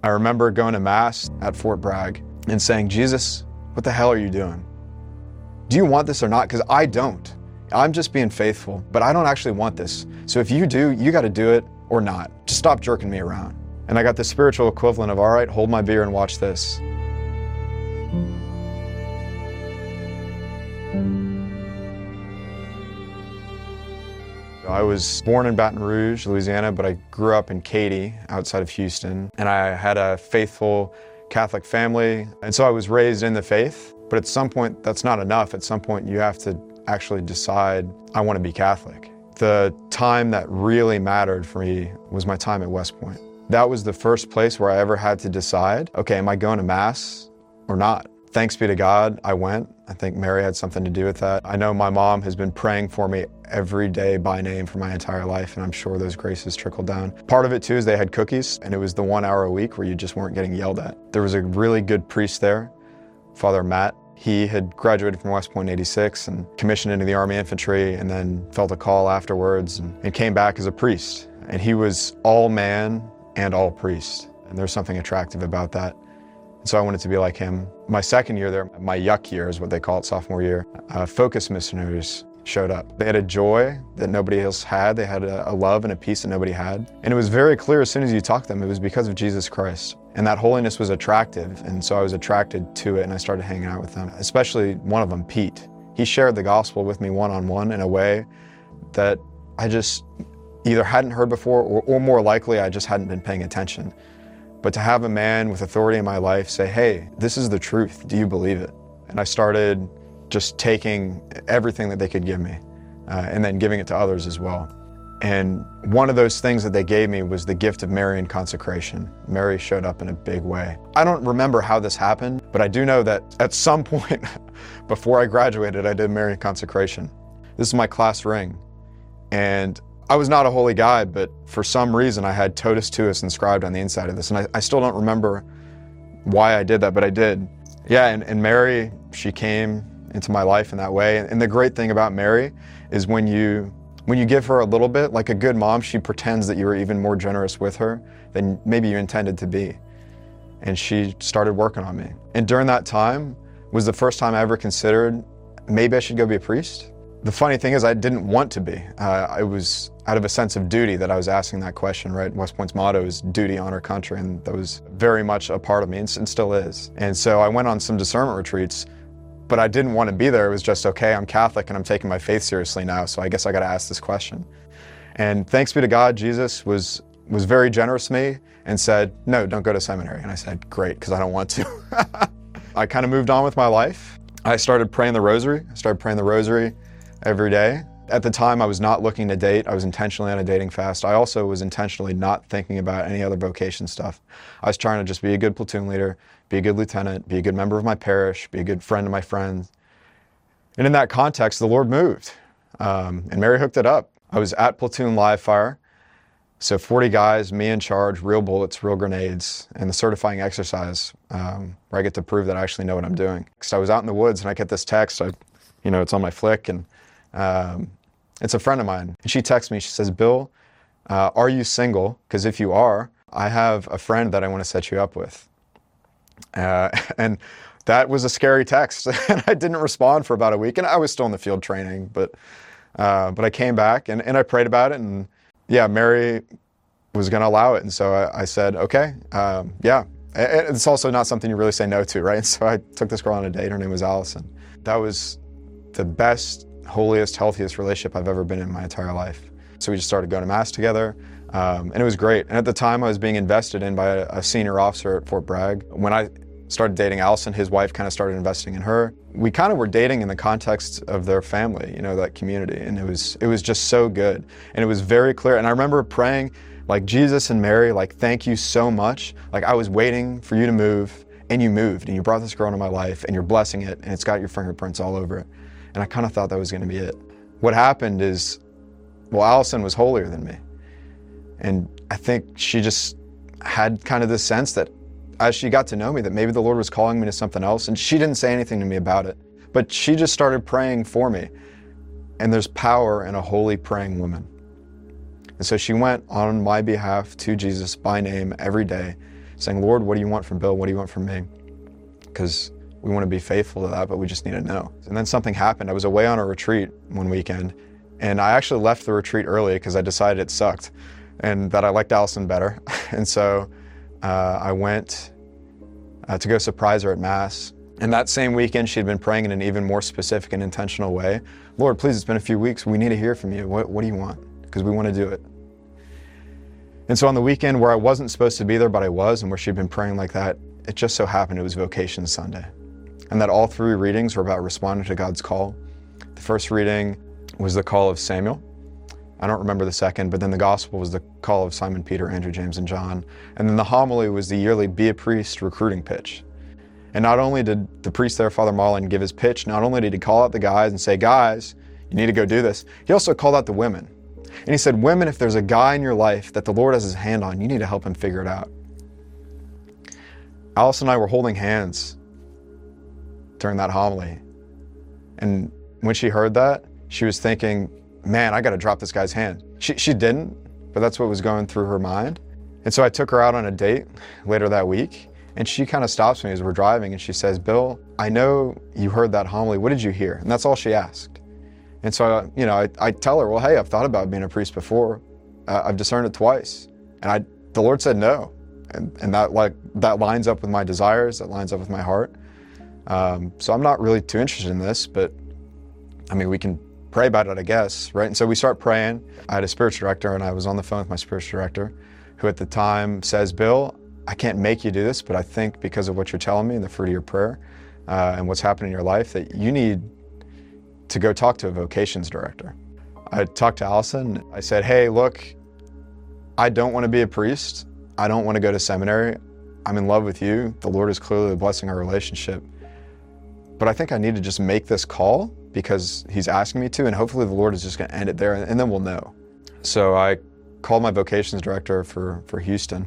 I remember going to Mass at Fort Bragg and saying, Jesus, what the hell are you doing? Do you want this or not? Because I don't. I'm just being faithful, but I don't actually want this. So if you do, you got to do it or not. Just stop jerking me around. And I got the spiritual equivalent of, all right, hold my beer and watch this. I was born in Baton Rouge, Louisiana, but I grew up in Katy, outside of Houston. And I had a faithful Catholic family. And so I was raised in the faith. But at some point, that's not enough. At some point, you have to actually decide, I want to be Catholic. The time that really mattered for me was my time at West Point. That was the first place where I ever had to decide, okay, am I going to Mass or not? Thanks be to God, I went. I think Mary had something to do with that. I know my mom has been praying for me every day by name for my entire life, and I'm sure those graces trickled down. Part of it too is they had cookies, and it was the 1 hour a week where you just weren't getting yelled at. There was a really good priest there, Father Matt. He had graduated from West Point in '86 and commissioned into the Army Infantry, and then felt a call afterwards and came back as a priest. And he was all man and all priest. And there's something attractive about that. And so I wanted to be like him. My second year there, my yuck year is what they call it, sophomore year, Focus missionaries showed up. They had a joy that nobody else had. They had a love and a peace that nobody had. And it was very clear as soon as you talked to them, it was because of Jesus Christ. And that holiness was attractive. And so I was attracted to it, and I started hanging out with them, especially one of them, Pete. He shared the gospel with me one-on-one in a way that I just either hadn't heard before, or more likely I just hadn't been paying attention. But to have a man with authority in my life say, hey, this is the truth, do you believe it? And I started just taking everything that they could give me and then giving it to others as well. And one of those things that they gave me was the gift of Marian consecration. Mary showed up in a big way. I don't remember how this happened, but I do know that at some point before I graduated, I did Marian consecration. This is my class ring. And I was not a holy guy, but for some reason I had totus tuus inscribed on the inside of this. And I still don't remember why I did that, but I did. Yeah, and Mary, she came into my life in that way. And the great thing about Mary is when you give her a little bit, like a good mom, she pretends that you were even more generous with her than maybe you intended to be. And she started working on me. And during that time was the first time I ever considered maybe I should go be a priest. The funny thing is I didn't want to be. I was out of a sense of duty that I was asking that question, right? West Point's motto is duty, honor, country, and that was very much a part of me and still is. And so I went on some discernment retreats, but I didn't want to be there. It was just, okay, I'm Catholic and I'm taking my faith seriously now, so I guess I got to ask this question. And thanks be to God, Jesus was very generous to me and said, no, don't go to seminary. And I said, great, because I don't want to. I kind of moved on with my life. I started praying the rosary. Every day. At the time, I was not looking to date. I was intentionally on a dating fast. I also was intentionally not thinking about any other vocation stuff. I was trying to just be a good platoon leader, be a good lieutenant, be a good member of my parish, be a good friend of my friends. And in that context, the Lord moved, and Mary hooked it up. I was at platoon live fire, so 40 guys, me in charge, real bullets, real grenades, and the certifying exercise where I get to prove that I actually know what I'm doing. So I was out in the woods, and I get this text. It's on my flick, and it's a friend of mine. And she texts me, she says, Bill, are you single? Because if you are, I have a friend that I want to set you up with. And that was a scary text. And I didn't respond for about a week. And I was still in the field training, but I came back and I prayed about it. And yeah, Mary was going to allow it. And so I said, okay, yeah. It's also not something you really say no to, right? So I took this girl on a date. Her name was Allison. That was the best, holiest, healthiest relationship I've ever been in my entire life. So we just started going to Mass together, and it was great. And at the time, I was being invested in by a senior officer at Fort Bragg. When I started dating Allison, his wife kind of started investing in her. We kind of were dating in the context of their family, that community, and it was just so good. And it was very clear. And I remember praying, like, Jesus and Mary, like, thank you so much. Like, I was waiting for you to move, and you moved, and you brought this girl into my life, and you're blessing it, and it's got your fingerprints all over it. And I kind of thought that was going to be it. What happened is, well, Allison was holier than me. And I think she just had kind of this sense that as she got to know me, that maybe the Lord was calling me to something else. And she didn't say anything to me about it, but she just started praying for me. And there's power in a holy praying woman. And so she went on my behalf to Jesus by name every day, saying, Lord, what do you want from Bill? What do you want from me? Because we want to be faithful to that, but we just need to know. And then something happened. I was away on a retreat one weekend, and I actually left the retreat early because I decided it sucked and that I liked Allison better. And so I went to go surprise her at Mass. And that same weekend, she'd been praying in an even more specific and intentional way. Lord, please, it's been a few weeks. We need to hear from you. What do you want? Because we want to do it. And so on the weekend where I wasn't supposed to be there, but I was, and where she'd been praying like that, it just so happened it was Vocation Sunday. And that all three readings were about responding to God's call. The first reading was the call of Samuel. I don't remember the second, but then the gospel was the call of Simon Peter, Andrew, James, and John. And then the homily was the yearly Be a Priest recruiting pitch. And not only did the priest there, Father Marlin, give his pitch, not only did he call out the guys and say, guys, you need to go do this, he also called out the women. And he said, women, if there's a guy in your life that the Lord has his hand on, you need to help him figure it out. Alice and I were holding hands during that homily. And when she heard that, she was thinking, man, I got to drop this guy's hand. She didn't, but that's what was going through her mind. And so I took her out on a date later that week, and she kind of stops me as we're driving, and she says, Bill, I know you heard that homily. What did you hear? And that's all she asked. And so, I tell her, well, hey, I've thought about being a priest before. I've discerned it twice. And the Lord said no. And that lines up with my desires, that lines up with my heart. So I'm not really too interested in this, but we can pray about it, I guess, right? And so we start praying. I had a spiritual director, and I was on the phone with my spiritual director, who at the time says, Bill, I can't make you do this, but I think because of what you're telling me and the fruit of your prayer and what's happened in your life, that you need to go talk to a vocations director. I talked to Allison. I said, hey, look, I don't want to be a priest. I don't want to go to seminary. I'm in love with you. The Lord is clearly blessing our relationship. But I think I need to just make this call because he's asking me to, and hopefully the Lord is just going to end it there, and then we'll know. So I called my vocations director for Houston,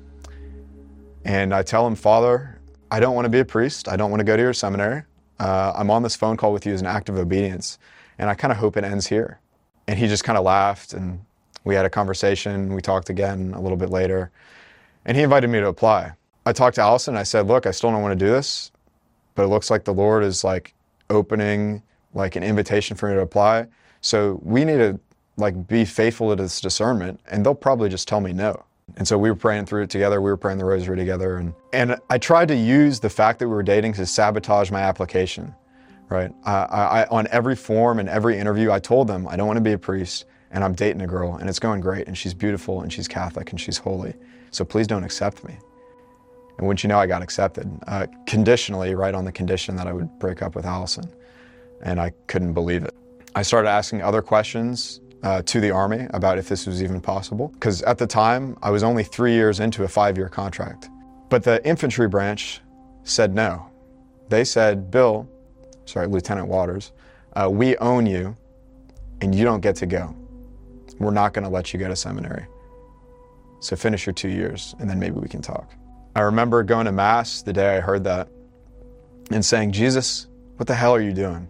and I tell him, Father, I don't want to be a priest. I don't want to go to your seminary. I'm on this phone call with you as an act of obedience, and I kind of hope it ends here. And he just kind of laughed, and we had a conversation. We talked again a little bit later, and he invited me to apply. I talked to Allison. I said, look, I still don't want to do this, but it looks like the Lord is opening an invitation for me to apply. So we need to be faithful to this discernment, and they'll probably just tell me no. And so we were praying through it together. We were praying the rosary together. And I tried to use the fact that we were dating to sabotage my application, right? I on every form and every interview, I told them, I don't want to be a priest, and I'm dating a girl, and it's going great, and she's beautiful, and she's Catholic, and she's holy. So please don't accept me. And wouldn't you know, I got accepted, conditionally, right, on the condition that I would break up with Allison. And I couldn't believe it. I started asking other questions to the Army about if this was even possible. Because at the time, I was only 3 years into a 5-year contract. But the infantry branch said no. They said, Lieutenant Waters, we own you and you don't get to go. We're not going to let you go to seminary. So finish your 2 years and then maybe we can talk. I remember going to Mass the day I heard that and saying, Jesus, what the hell are you doing?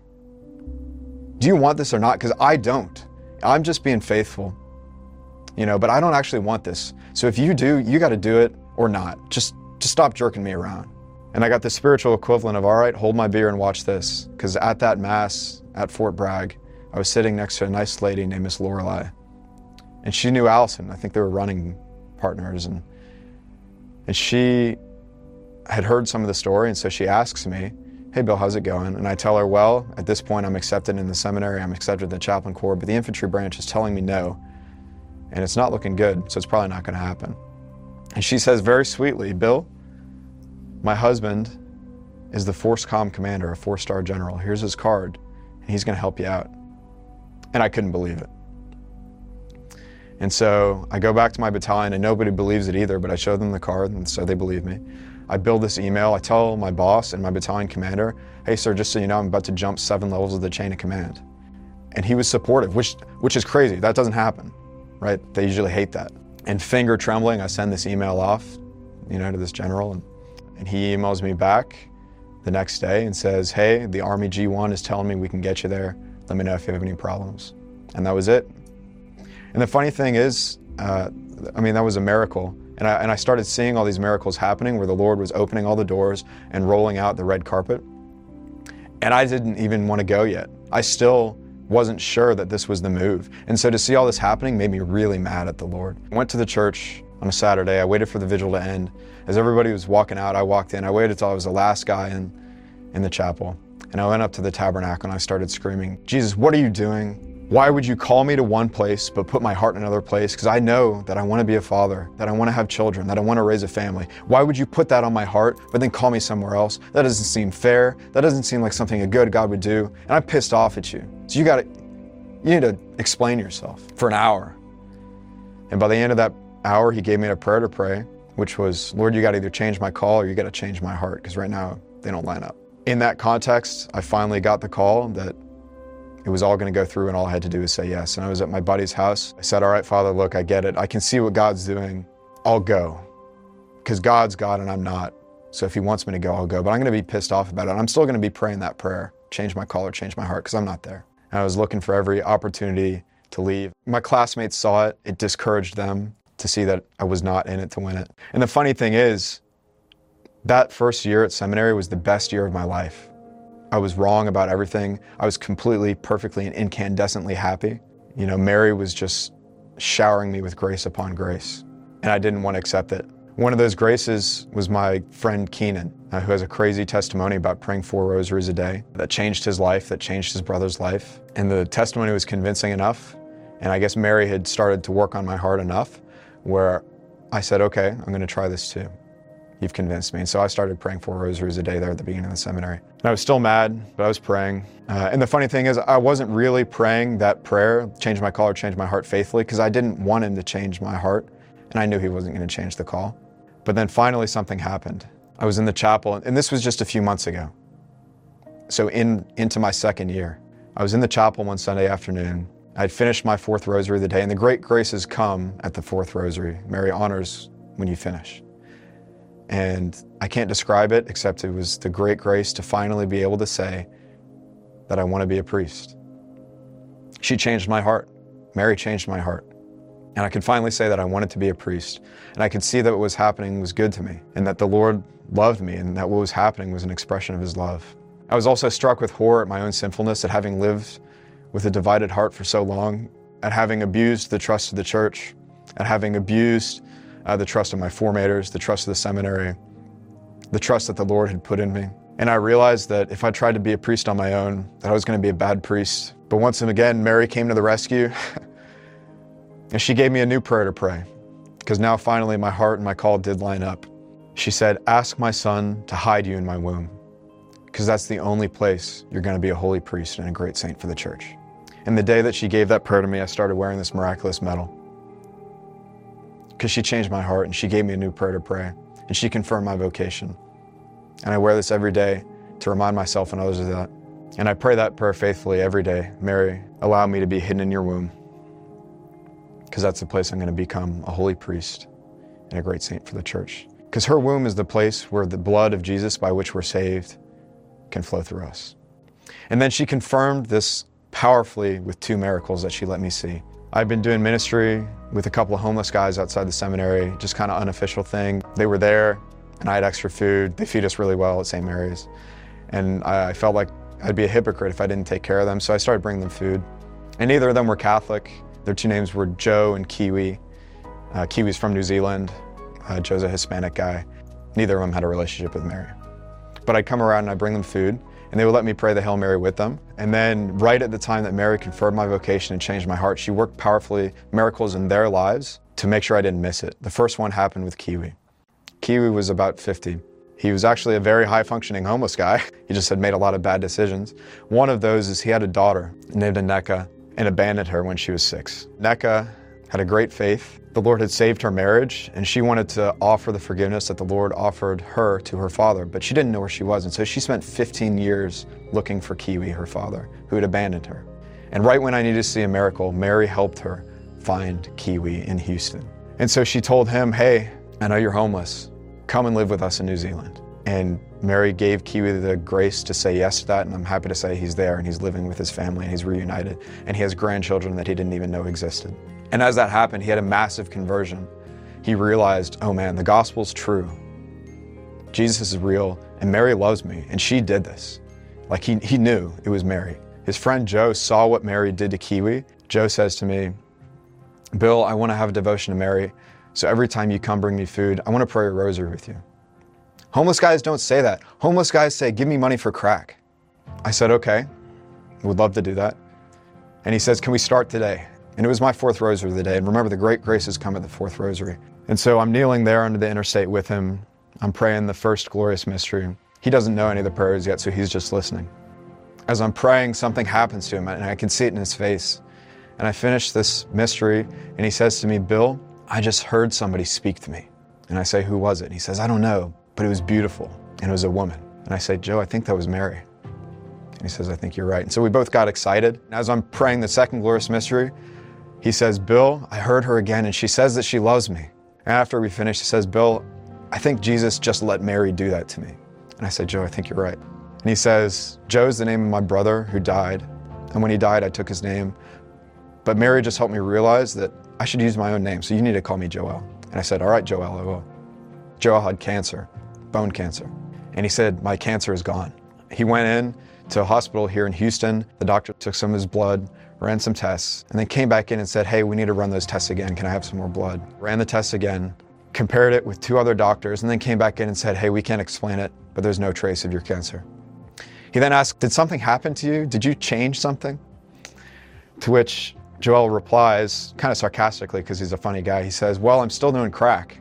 Do you want this or not? Because I don't. I'm just being faithful, but I don't actually want this. So if you do, you got to do it or not. Just stop jerking me around. And I got the spiritual equivalent of, all right, hold my beer and watch this. Because at that Mass at Fort Bragg, I was sitting next to a nice lady named Miss Lorelei. And she knew Allison. I think they were running partners. And she had heard some of the story. And so she asks me, hey, Bill, how's it going? And I tell her, well, at this point, I'm accepted in the seminary. I'm accepted in the chaplain corps, but the infantry branch is telling me no. And it's not looking good, so it's probably not going to happen. And she says very sweetly, Bill, my husband is the Force Com commander, a 4-star general. Here's his card, and he's going to help you out. And I couldn't believe it. And so I go back to my battalion, and nobody believes it either, but I show them the card, and so they believe me. I build this email. I tell my boss and my battalion commander, hey, sir, just so you know, I'm about to jump 7 levels of the chain of command. And he was supportive, which is crazy. That doesn't happen, right? They usually hate that. And finger trembling, I send this email off, to this general, and he emails me back the next day and says, hey, the Army G1 is telling me we can get you there. Let me know if you have any problems. And that was it. And the funny thing is, that was a miracle, And I started seeing all these miracles happening where the Lord was opening all the doors and rolling out the red carpet. And I didn't even want to go yet. I still wasn't sure that this was the move. And so to see all this happening made me really mad at the Lord. I went to the church on a Saturday. I waited for the vigil to end. As everybody was walking out, I walked in. I waited until I was the last guy in the chapel. And I went up to the tabernacle and I started screaming, Jesus, what are you doing? Why would you call me to one place but put my heart in another place? Because I know that I want to be a father, that I want to have children, that I want to raise a family. Why would you put that on my heart but then call me somewhere else? That doesn't seem fair. That doesn't seem like something a good God would do. And I'm pissed off at you. So you need to explain yourself for an hour. And by the end of that hour, he gave me a prayer to pray, which was, Lord, you got to either change my call or you got to change my heart, because right now they don't line up. In that context, I finally got the call that it was all going to go through and all I had to do was say yes. And I was at my buddy's house. I said, all right, Father, look, I get it. I can see what God's doing. I'll go, because God's God and I'm not. So if he wants me to go, I'll go. But I'm going to be pissed off about it. I'm still going to be praying that prayer, change my call or change my heart, because I'm not there. And I was looking for every opportunity to leave. My classmates saw it. It discouraged them to see that I was not in it to win it. And the funny thing is, that first year at seminary was the best year of my life. I was wrong about everything. I was completely, perfectly, and incandescently happy. You know, Mary was just showering me with grace upon grace, and I didn't want to accept it. One of those graces was my friend Keenan, who has a crazy testimony about praying 4 rosaries a day that changed his life, that changed his brother's life. And the testimony was convincing enough, and I guess Mary had started to work on my heart enough where I said, okay, I'm going to try this too. You've convinced me. And so I started praying 4 rosaries a day there at the beginning of the seminary. And I was still mad, but I was praying. And the funny thing is, I wasn't really praying that prayer, change my call or change my heart faithfully, because I didn't want him to change my heart. And I knew he wasn't going to change the call. But then finally something happened. I was in the chapel, and this was just a few months ago. So into my second year. I was in the chapel one Sunday afternoon. I'd finished my 4th rosary of the day, and the great graces come at the 4th rosary. Mary honors when you finish. And I can't describe it, except it was the great grace to finally be able to say that I want to be a priest. She changed my heart. Mary changed my heart. And I could finally say that I wanted to be a priest. And I could see that what was happening was good to me, and that the Lord loved me, and that what was happening was an expression of his love. I was also struck with horror at my own sinfulness, at having lived with a divided heart for so long, at having abused the trust of the church, at having abused the trust of my formators, the trust of the seminary, the trust that the Lord had put in me. And I realized that if I tried to be a priest on my own, that I was going to be a bad priest. But once and again, Mary came to the rescue, and she gave me a new prayer to pray, because now finally my heart and my call did line up. She said, ask my son to hide you in my womb, because that's the only place you're going to be a holy priest and a great saint for the church. And the day that she gave that prayer to me, I started wearing this miraculous medal, because she changed my heart and she gave me a new prayer to pray, and she confirmed my vocation. And I wear this every day to remind myself and others of that. And I pray that prayer faithfully every day. Mary, allow me to be hidden in your womb, because that's the place I'm going to become a holy priest and a great saint for the church. Because her womb is the place where the blood of Jesus, by which we're saved, can flow through us. And then she confirmed this powerfully with 2 miracles that she let me see. I've been doing ministry with a couple of homeless guys outside the seminary, just kind of unofficial thing. They were there, and I had extra food. They feed us really well at St. Mary's. And I felt like I'd be a hypocrite if I didn't take care of them, so I started bringing them food. And neither of them were Catholic. Their 2 names were Joe and Kiwi. Kiwi's from New Zealand. Joe's a Hispanic guy. Neither of them had a relationship with Mary. But I'd come around and I'd bring them food, and they would let me pray the Hail Mary with them. And then right at the time that Mary confirmed my vocation and changed my heart, she worked powerfully miracles in their lives to make sure I didn't miss it. The first one happened with Kiwi. Kiwi was about 50. He was actually a very high-functioning homeless guy. He just had made a lot of bad decisions. One of those is he had a daughter named Aneka and abandoned her when she was 6. Aneka had a great faith. The Lord had saved her marriage, and she wanted to offer the forgiveness that the Lord offered her to her father, but she didn't know where she was, and so she spent 15 years looking for Kiwi, her father, who had abandoned her. And right when I needed to see a miracle, Mary helped her find Kiwi in Houston. And so she told him, hey, I know you're homeless. Come and live with us in New Zealand. And Mary gave Kiwi the grace to say yes to that, and I'm happy to say he's there, and he's living with his family, and he's reunited, and he has grandchildren that he didn't even know existed. And as that happened, he had a massive conversion. he realized, oh man, the gospel's true. Jesus is real, and Mary loves me, and she did this. Like he knew it was Mary. His friend Joe saw what Mary did to Kiwi. Joe says to me, Bill, I want to have a devotion to Mary, so every time you come bring me food, I want to pray a rosary with you. Homeless guys don't say that. Homeless guys say, give me money for crack. I said, okay, would love to do that. And he says, can we start today? And it was my fourth rosary of the day. And remember, the great graces come at the fourth rosary. And so I'm kneeling there under the interstate with him. I'm praying the first glorious mystery. He doesn't know any of the prayers yet, so he's just listening. As I'm praying, something happens to him, and I can see it in his face. And I finish this mystery, and he says to me, Bill, I just heard somebody speak to me. And I say, who was it? And he says, I don't know, but it was beautiful, and it was a woman. And I say, Joe, I think that was Mary. And he says, I think you're right. And so we both got excited. As I'm praying the second glorious mystery, he says, Bill, I heard her again, and she says that she loves me. And after we finish, he says, Bill, I think Jesus just let Mary do that to me. And I said, Joe, I think you're right. And he says, Joe's the name of my brother who died. And when he died, I took his name. But Mary just helped me realize that I should use my own name, so you need to call me Joel. And I said, all right, Joel, I will. Joel had cancer, bone cancer. And he said, my cancer is gone. He went in to a hospital here in Houston. The doctor took some of his blood, ran some tests, and then came back in and said, hey, we need to run those tests again. Can I have some more blood? Ran the tests again, compared it with 2 other doctors, and then came back in and said, hey, we can't explain it, but there's no trace of your cancer. He then asked, did something happen to you? Did you change something? To which Joel replies, kind of sarcastically because he's a funny guy, he says, well, I'm still doing crack,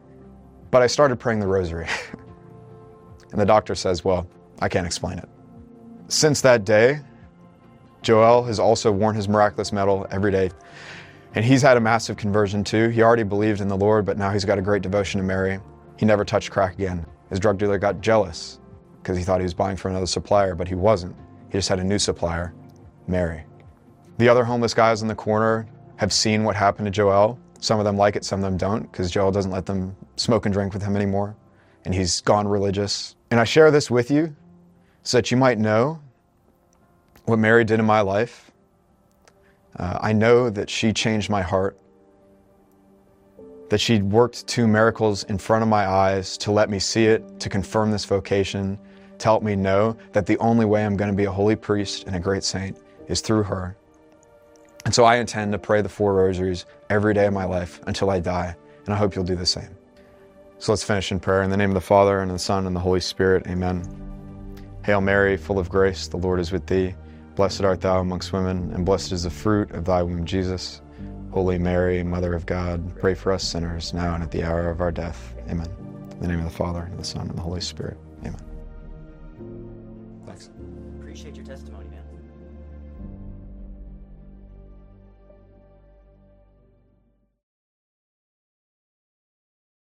but I started praying the rosary. And the doctor says, well, I can't explain it. Since that day, Joel has also worn his miraculous medal every day. And he's had a massive conversion too. He already believed in the Lord, but now he's got a great devotion to Mary. He never touched crack again. His drug dealer got jealous because he thought he was buying from another supplier, but he wasn't. He just had a new supplier, Mary. The other homeless guys in the corner have seen what happened to Joel. Some of them like it, some of them don't, because Joel doesn't let them smoke and drink with him anymore, and he's gone religious. And I share this with you so that you might know what Mary did in my life. I know that she changed my heart, that she worked 2 miracles in front of my eyes to let me see it, to confirm this vocation, to help me know that the only way I'm going to be a holy priest and a great saint is through her. And so I intend to pray the 4 rosaries every day of my life until I die, and I hope you'll do the same. So let's finish in prayer. In the name of the Father, and the Son, and the Holy Spirit, amen. Hail Mary, full of grace, the Lord is with thee. Blessed art thou amongst women, and blessed is the fruit of thy womb, Jesus. Holy Mary, Mother of God, pray for us sinners, now and at the hour of our death. Amen. In the name of the Father, and the Son, and the Holy Spirit. Amen. Thanks. Appreciate your testimony, man.